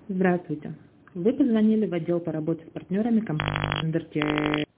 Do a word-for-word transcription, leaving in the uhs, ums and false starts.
Здравствуйте. Вы позвонили в отдел по работе с партнерами компании Undertale.